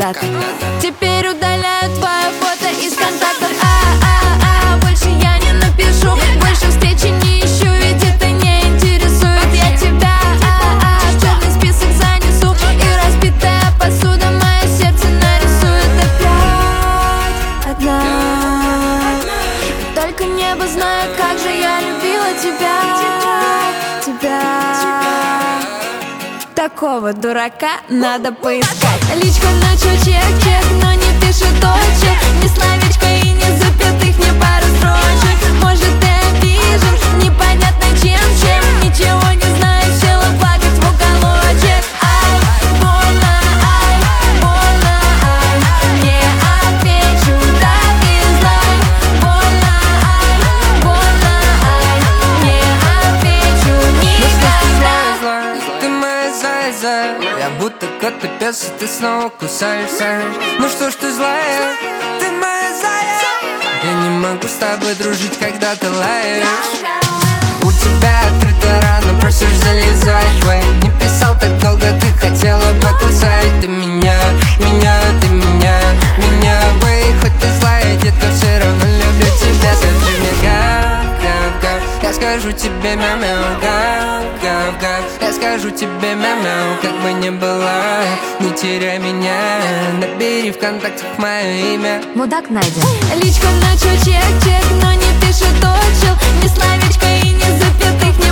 когда-то. Теперь удаляю твое фото из контактов. Больше я не напишу, больше встречи не ищу, ведь это не интересует. Я тебя в черный список занесу, и разбитая посуда мое сердце нарисует опять одна. Только небо знает, как же я любила тебя. Такого дурака надо поискать. Личка ночью чек, но не пишет точек. Ни словечко и ни запятых, ни пары строчек. Может, ты обижен, непонятно чем. Ничего не знаешь, села плакать в уголочек. Больно, не отвечу, так и знай. Больно, не отвечу никогда. Ты моя зайца, я будто кот и пес, и ты снова кусаешься. Ну что ж ты злая, ты моя зайца. Я не могу с тобой дружить, когда ты лаешь. У тебя открыта рана, просишь залезать. Ой, не писал так долго, ты хотела покусать. Ты меня, ты меня. Ой, хоть ты злая, детка, все равно люблю тебя. Скажи мне гав, я скажу тебе мяу-мяу, гав. Я скажу тебе мяу-мяу, как бы ни было, не теряй меня. Набери ВКонтакте мое имя. Мудак найден. Личка ночью чек, но не пишет точил. Ни словечко и ни запятых, ни